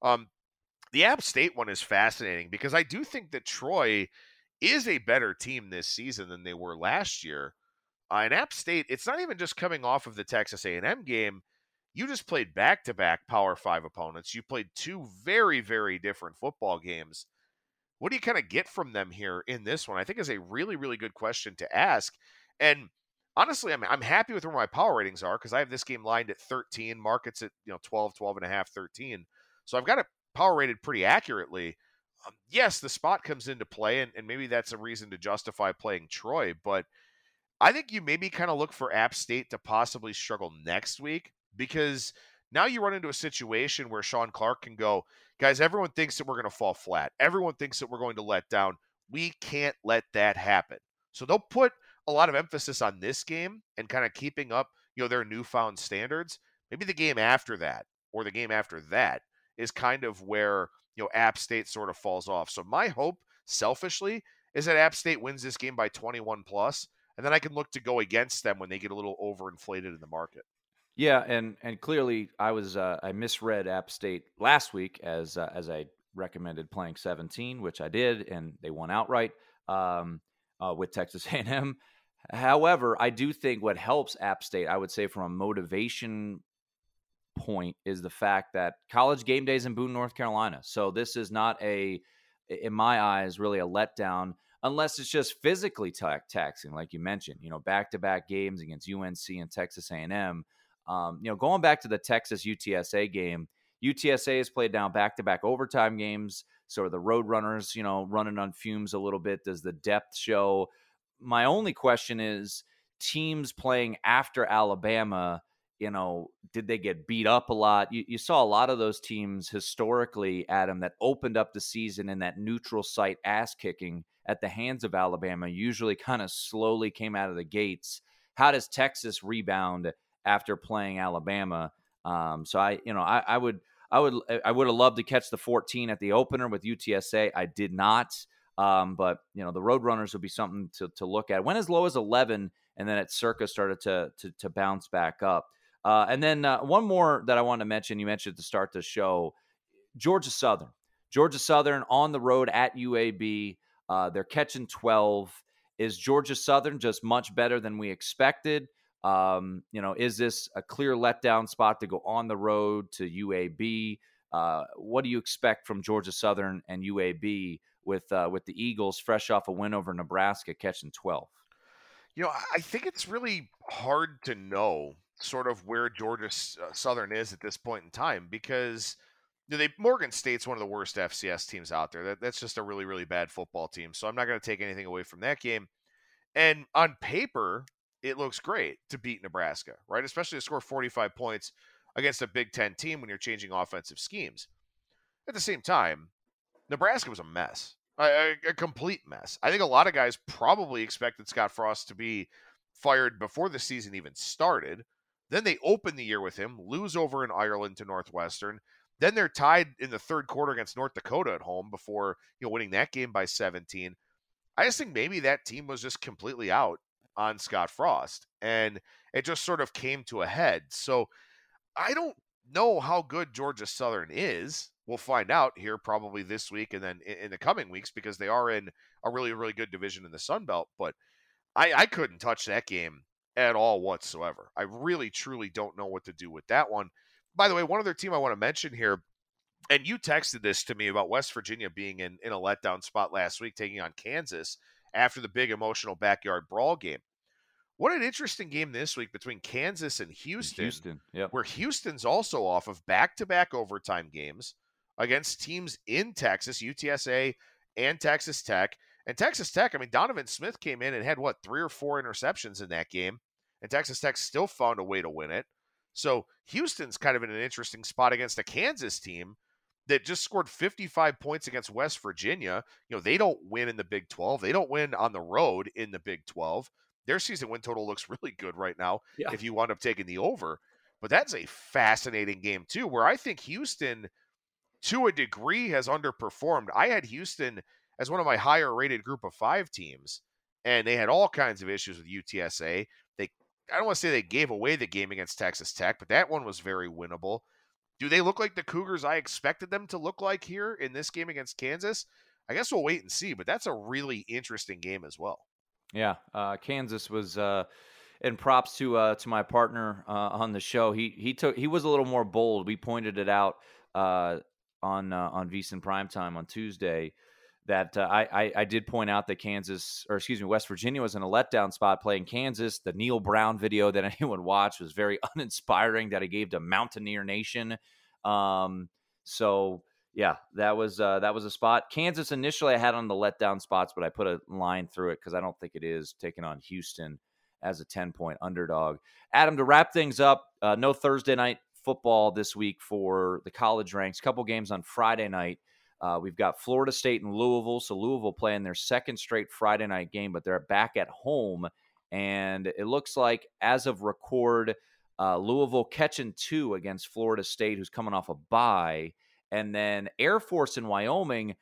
The App State one is fascinating because I do think that Troy is a better team this season than they were last year. And App State, it's not even just coming off of the Texas A&M game. You just played back-to-back Power 5 opponents. You played 2 very, very different football games. What do you kind of get from them here in this one? I think is a really, really good question to ask. And honestly, I'm happy with where my power ratings are because I have this game lined at 13. Markets at 12, 12.5, 13. So I've got it power rated pretty accurately. Yes, the spot comes into play, and maybe that's a reason to justify playing Troy. But I think you maybe kind of look for App State to possibly struggle next week, because now you run into a situation where Sean Clark can go, guys, everyone thinks that we're going to fall flat. Everyone thinks that we're going to let down. We can't let that happen. So they'll put a lot of emphasis on this game and kind of keeping up, their newfound standards. Maybe the game after that or the game after that is kind of where, App State sort of falls off. So my hope, selfishly, is that App State wins this game by 21 plus, and then I can look to go against them when they get a little overinflated in the market. Yeah, and clearly I misread App State last week as I recommended playing 17, which I did, and they won outright with Texas A&M. However, I do think what helps App State, I would say from a motivation point, is the fact that College game day is in Boone, North Carolina. So this is not in my eyes, really a letdown, unless it's just physically taxing, like you mentioned, back-to-back games against UNC and Texas A&M. Going back to the Texas UTSA game, UTSA has played down back-to-back overtime games. So are the Roadrunners, running on fumes a little bit? Does the depth show? My only question is, teams playing after Alabama, did they get beat up a lot? You saw a lot of those teams historically, Adam, that opened up the season in that neutral site ass kicking at the hands of Alabama, usually kind of slowly came out of the gates. How does Texas rebound after playing Alabama? So I would have loved to catch the 14 at the opener with UTSA. I did not. But the Roadrunners would be something to look at. Went as low as 11, and then at Circa started to bounce back up. And then one more that I wanted to mention, you mentioned to start the show, Georgia Southern on the road at UAB. They're catching 12. Is Georgia Southern just much better than we expected? Is this a clear letdown spot to go on the road to UAB? What do you expect from Georgia Southern and UAB with the Eagles fresh off a win over Nebraska catching 12? I think it's really hard to know sort of where Georgia Southern is at this point in time, because Morgan State's one of the worst FCS teams out there. That's just a really, really bad football team. So I'm not going to take anything away from that game. And on paper, it looks great to beat Nebraska, right? Especially to score 45 points against a Big Ten team when you're changing offensive schemes. At the same time, Nebraska was a mess, a complete mess. I think a lot of guys probably expected Scott Frost to be fired before the season even started. Then they open the year with him, lose over in Ireland to Northwestern. Then they're tied in the third quarter against North Dakota at home before winning that game by 17. I just think maybe that team was just completely out on Scott Frost, and it just sort of came to a head. So I don't know how good Georgia Southern is. We'll find out here probably this week and then in the coming weeks, because they are in a really, really good division in the Sun Belt. But I couldn't touch that game at all whatsoever. I really, truly don't know what to do with that one. By the way, one other team I want to mention here, and you texted this to me about West Virginia being in a letdown spot last week, taking on Kansas after the big emotional backyard brawl game. What an interesting game this week between Kansas and Houston. Yep. Where Houston's also off of back-to-back overtime games against teams in Texas, UTSA and Texas Tech. And Texas Tech, Donovan Smith came in and had, 3 or 4 interceptions in that game. and Texas Tech still found a way to win it. So Houston's kind of in an interesting spot against a Kansas team that just scored 55 points against West Virginia. They don't win in the Big 12. They don't win on the road in the Big 12. Their season win total looks really good right now if you wind up taking the over. But that's a fascinating game, too, where I think Houston, to a degree, has underperformed. I had Houston as one of my higher-rated group of 5 teams, and they had all kinds of issues with UTSA. I don't want to say they gave away the game against Texas Tech, but that one was very winnable. Do they look like the Cougars I expected them to look like here in this game against Kansas? I guess we'll wait and see, but that's a really interesting game as well. Yeah, Kansas was, and props to my partner on the show. He was a little more bold. We pointed it out on VSiN Primetime on Tuesday that I did point out that West Virginia was in a letdown spot playing Kansas. The Neil Brown video that anyone watched was very uninspiring that he gave to Mountaineer Nation. So yeah, that was a spot. Kansas initially I had on the letdown spots, but I put a line through it because I don't think it is taking on Houston as a 10-point underdog. Adam, to wrap things up, no Thursday night football this week for the college ranks. Couple games on Friday night. We've got Florida State and Louisville. So Louisville playing their second straight Friday night game, but they're back at home. And it looks like, as of record, Louisville catching 2 against Florida State, who's coming off a bye. And then Air Force in Wyoming.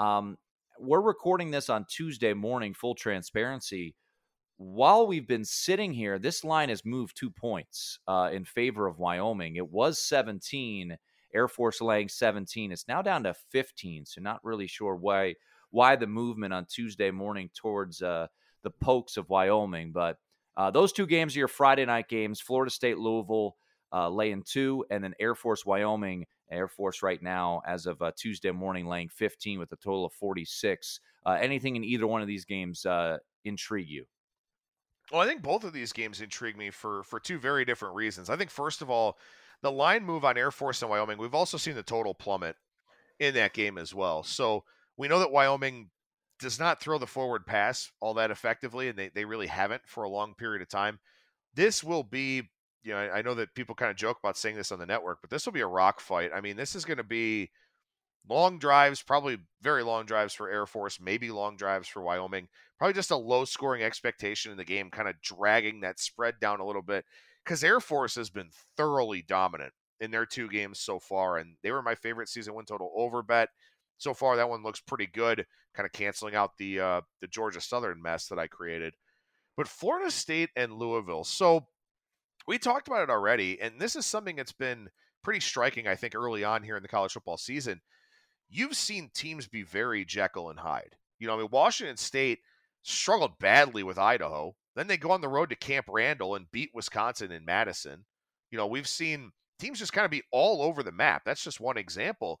We're recording this on Tuesday morning, full transparency. While we've been sitting here, this line has moved 2 points in favor of Wyoming. It was 17. Air Force laying 17. It's now down to 15, so not really sure why the movement on Tuesday morning towards the Pokes of Wyoming. But those 2 games are your Friday night games. Florida State, Louisville laying 2, and then Air Force, Wyoming. Air Force right now, as of Tuesday morning, laying 15 with a total of 46. Anything in either one of these games intrigue you? Well, I think both of these games intrigue me for 2 very different reasons. I think, first of all, the line move on Air Force and Wyoming, we've also seen the total plummet in that game as well. So we know that Wyoming does not throw the forward pass all that effectively, and they really haven't for a long period of time. This will be, I know that people kind of joke about saying this on the network, but this will be a rock fight. I mean, this is going to be long drives, probably very long drives for Air Force, maybe long drives for Wyoming. Probably just a low-scoring expectation in the game, kind of dragging that spread down a little bit, because Air Force has been thoroughly dominant in their 2 games so far, and they were my favorite season win total over bet. So far, that one looks pretty good, kind of canceling out the Georgia Southern mess that I created. But Florida State and Louisville, so we talked about it already, and this is something that's been pretty striking, I think, early on here in the college football season. You've seen teams be very Jekyll and Hyde. Washington State struggled badly with Idaho. Then they go on the road to Camp Randall and beat Wisconsin in Madison. We've seen teams just kind of be all over the map. That's just one example.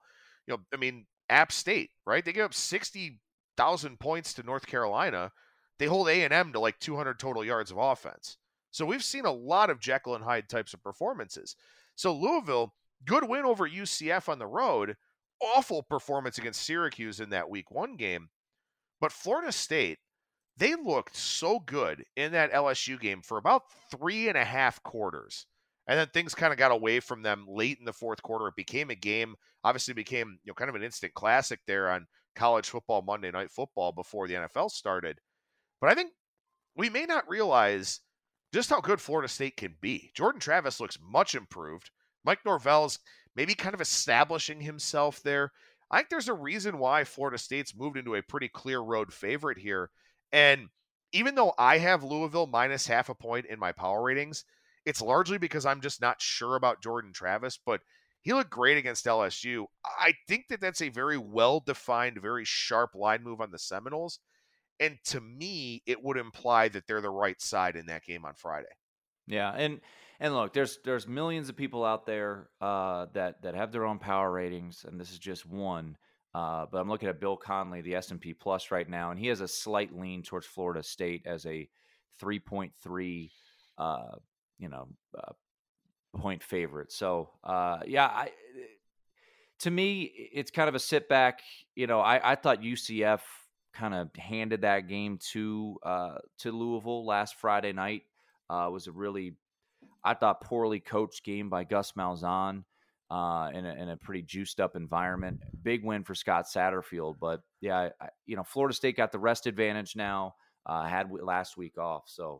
App State, right? They give up 60,000 points to North Carolina. They hold A&M to like 200 total yards of offense. So we've seen a lot of Jekyll and Hyde types of performances. So Louisville, good win over UCF on the road. Awful performance against Syracuse in that week 1 game. But Florida State, they looked so good in that LSU game for about 3.5 quarters. And then things kind of got away from them late in the fourth quarter. It became a game, obviously became kind of an instant classic there on college football, Monday Night Football before the NFL started. But I think we may not realize just how good Florida State can be. Jordan Travis looks much improved. Mike Norvell's maybe kind of establishing himself there. I think there's a reason why Florida State's moved into a pretty clear road favorite here. And even though I have Louisville minus 0.5 point in my power ratings, it's largely because I'm just not sure about Jordan Travis, but he looked great against LSU. I think that that's a very well-defined, very sharp line move on the Seminoles. And to me, it would imply that they're the right side in that game on Friday. Yeah, and look, there's millions of people out there that have their own power ratings, and this is just one. But I'm looking at Bill Conley, the S&P Plus right now, and he has a slight lean towards Florida State as a 3.3, point favorite. So, to me, it's kind of a sit back. I thought UCF kind of handed that game to Louisville last Friday night. Was a really, I thought, poorly coached game by Gus Malzahn in a pretty juiced up environment. Big win for Scott Satterfield. But yeah, Florida State got the rest advantage now, had last week off. So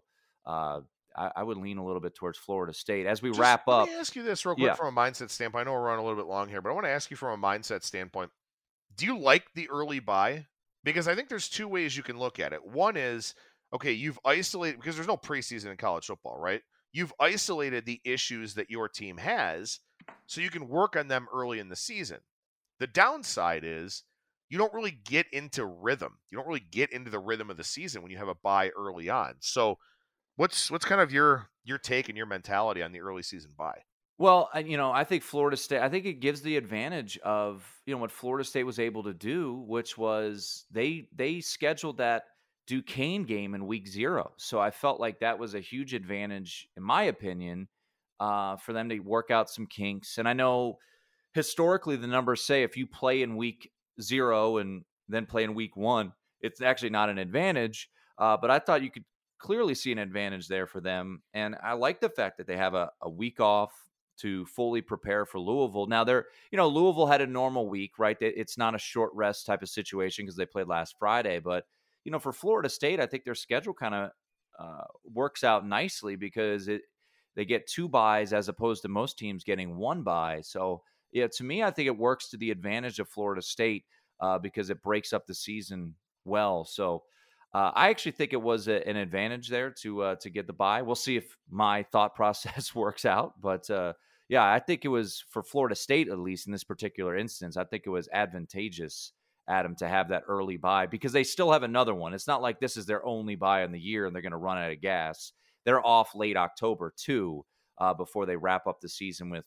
I would lean a little bit towards Florida State. As we wrap up. Let me ask you this real quick from a mindset standpoint. I know we're running a little bit long here, but I want to ask you from a mindset standpoint. Do you like the early bye? Because I think there's two ways you can look at it. One is, okay, you've isolated, because there's no preseason in college football, right? You've isolated the issues that your team has, so you can work on them early in the season. The downside is you don't really get into rhythm. You don't really get into the rhythm of the season when you have a bye early on. So what's kind of your take and your mentality on the early season bye? Well, I think Florida State, I think it gives the advantage of, what Florida State was able to do, which was they scheduled that Duquesne game in week 0. So I felt like that was a huge advantage, in my opinion, for them to work out some kinks. And I know historically the numbers say if you play in week 0 and then play in week 1, it's actually not an advantage. But I thought you could clearly see an advantage there for them. And I like the fact that they have a week off to fully prepare for Louisville. Now Louisville had a normal week, right? It's not a short rest type of situation because they played last Friday. But, for Florida State, I think their schedule kind of works out nicely because they get 2 byes as opposed to most teams getting 1 bye. So, yeah, to me, I think it works to the advantage of Florida State because it breaks up the season well. So, I actually think it was an advantage there to get the bye. We'll see if my thought process works out. But, yeah, I think it was for Florida State, at least in this particular instance, I think it was advantageous, Adam, to have that early bye because they still have another one. It's not like this is their only bye in the year and they're going to run out of gas. They're off late October, too, before they wrap up the season with,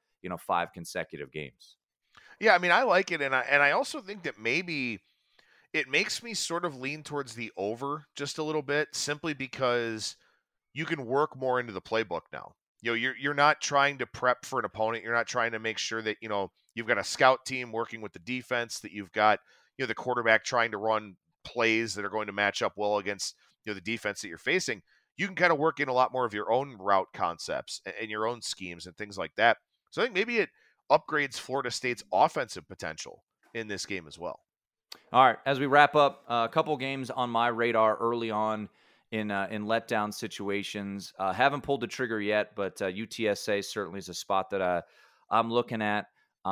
5 consecutive games. Yeah, I mean, I like it. And I also think that maybe it makes me sort of lean towards the over just a little bit simply because you can work more into the playbook now. You're not trying to prep for an opponent. You're not trying to make sure that, you've got a scout team working with the defense, that you've got, the quarterback trying to run plays that are going to match up well against, the defense that you're facing. You can kind of work in a lot more of your own route concepts and your own schemes and things like that. So I think maybe it upgrades Florida State's offensive potential in this game as well. All right, as we wrap up, a couple games on my radar early on in letdown situations. Haven't pulled the trigger yet, but UTSA certainly is a spot that I'm looking at.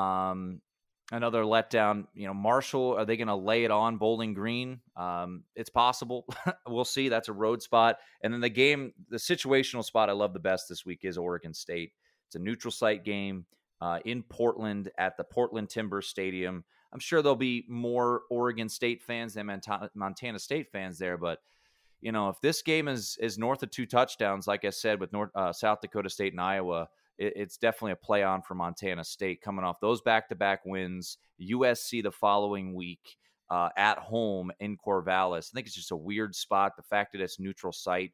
Another letdown, Marshall, are they going to lay it on Bowling Green? It's possible. We'll see. That's a road spot. And then the situational spot I love the best this week is Oregon State. It's a neutral site game in Portland at the Portland Timbers Stadium. I'm sure there'll be more Oregon State fans than Montana State fans there, but if this game is north of 2 touchdowns, like I said, with South Dakota State and Iowa, it's definitely a play on for Montana State coming off those back-to-back wins. USC the following week at home in Corvallis. I think it's just a weird spot. The fact that it's neutral site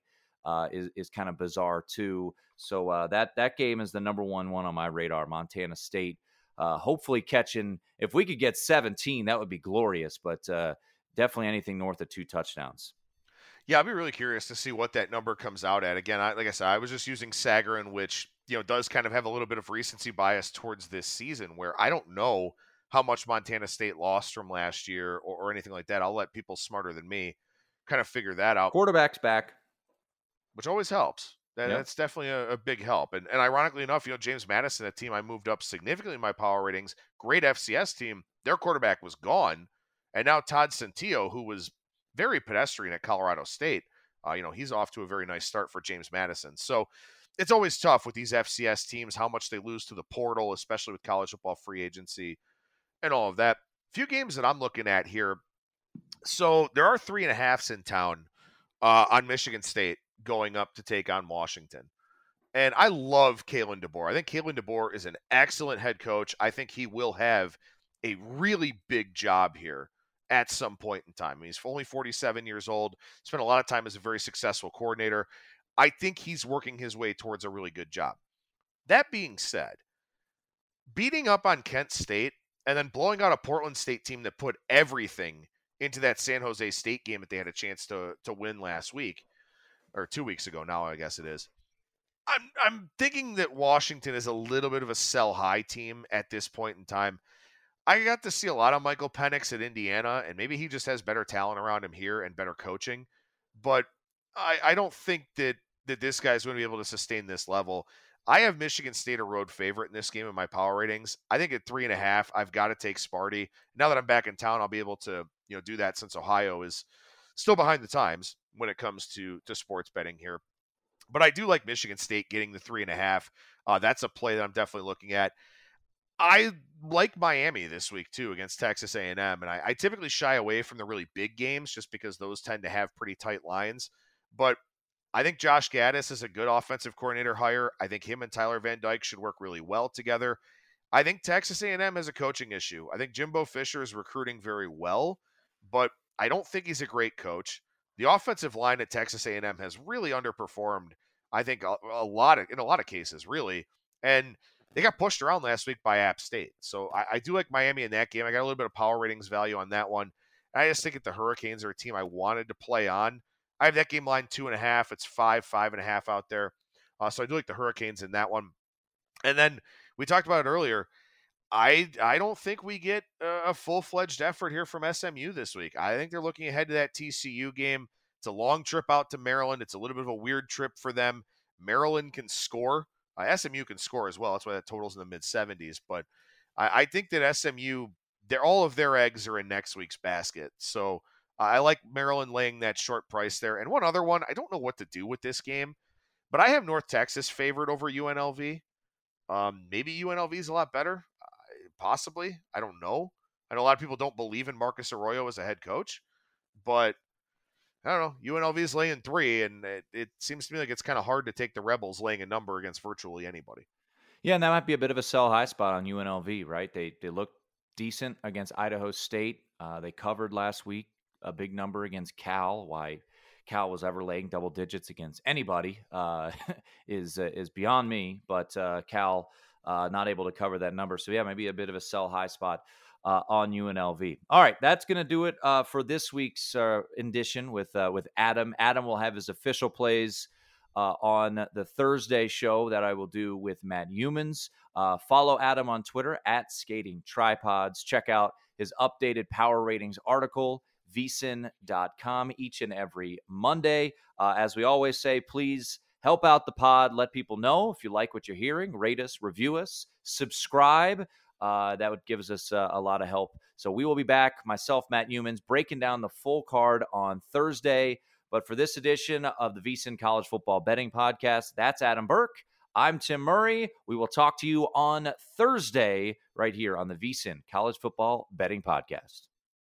is kind of bizarre too. So that game is the number one on my radar. Montana State. Hopefully catching, if we could get 17, that would be glorious, but definitely anything north of 2 touchdowns. Yeah, I'll be really curious to see what that number comes out at. Again, like I said, I was just using Sagarin, which, does kind of have a little bit of recency bias towards this season where I don't know how much Montana State lost from last year or anything like that. I'll let people smarter than me kind of figure that out. Quarterback's back. Which always helps. That's definitely a big help. And ironically enough, James Madison, a team I moved up significantly in my power ratings, great FCS team, their quarterback was gone. And now Todd Centillo, who was very pedestrian at Colorado State, he's off to a very nice start for James Madison. So it's always tough with these FCS teams, how much they lose to the portal, especially with college football free agency and all of that. Few games that I'm looking at here. So there are 3.5s in town on Michigan State going up to take on Washington. And I love Kalen DeBoer. I think Kalen DeBoer is an excellent head coach. I think he will have a really big job here at some point in time. I mean, he's only 47 years old, spent a lot of time as a very successful coordinator. I think he's working his way towards a really good job. That being said, beating up on Kent State and then blowing out a Portland State team that put everything into that San Jose State game that they had a chance to win last week, or 2 weeks ago now, I guess it is. I'm thinking that Washington is a little bit of a sell high team at this point in time. I got to see a lot of Michael Penix at Indiana, and maybe he just has better talent around him here and better coaching. But I don't think that this guy's going to be able to sustain this level. I have Michigan State a road favorite in this game in my power ratings. I think at 3.5, I've got to take Sparty. Now that I'm back in town, I'll be able to do that since Ohio is still behind the times when it comes to sports betting here. But I do like Michigan State getting the 3.5. That's a play that I'm definitely looking at. I like Miami this week too against Texas A&M, and I typically shy away from the really big games just because those tend to have pretty tight lines. But I think Josh Gaddis is a good offensive coordinator hire. I think him and Tyler Van Dyke should work really well together. I think Texas A&M has a coaching issue. I think Jimbo Fisher is recruiting very well, but I don't think he's a great coach. The offensive line at Texas A&M has really underperformed, I think, in a lot of cases, really. And they got pushed around last week by App State. So I do like Miami in that game. I got a little bit of power ratings value on that one. And I just think that the Hurricanes are a team I wanted to play on. I have that game line 2.5. It's 5.5 out there. So I do like the Hurricanes in that one. And then we talked about it earlier. I don't think we get a full-fledged effort here from SMU this week. I think they're looking ahead to that TCU game. It's a long trip out to Maryland. It's a little bit of a weird trip for them. Maryland can score. SMU can score as well. That's why that total's in the mid-70s. But I think that SMU, all of their eggs are in next week's basket. So I like Maryland laying that short price there. And one other one, I don't know what to do with this game, but I have North Texas favored over UNLV. Maybe UNLV is a lot better. Possibly. I don't know. I know a lot of people don't believe in Marcus Arroyo as a head coach, but I don't know. UNLV is laying 3, and it seems to me like it's kind of hard to take the Rebels laying a number against virtually anybody. Yeah, and that might be a bit of a sell high spot on UNLV, right? They look decent against Idaho State. They covered last week a big number against Cal. Why Cal was ever laying double digits against anybody is beyond me, but Cal not able to cover that number. So yeah, maybe a bit of a sell high spot on UNLV. All right, that's going to do it for this week's edition with Adam. Adam will have his official plays on the Thursday show that I will do with Matt Humans. Follow Adam on Twitter at Skating Tripods. Check out his updated power ratings article, vsin.com, each and every Monday. As we always say, please help out the pod. Let people know if you like what you're hearing. Rate us, review us, subscribe. That would give us a lot of help. So we will be back, myself, Matt Humans, breaking down the full card on Thursday. But for this edition of the VSiN College Football Betting Podcast, that's Adam Burke. I'm Tim Murray. We will talk to you on Thursday right here on the VSiN College Football Betting Podcast.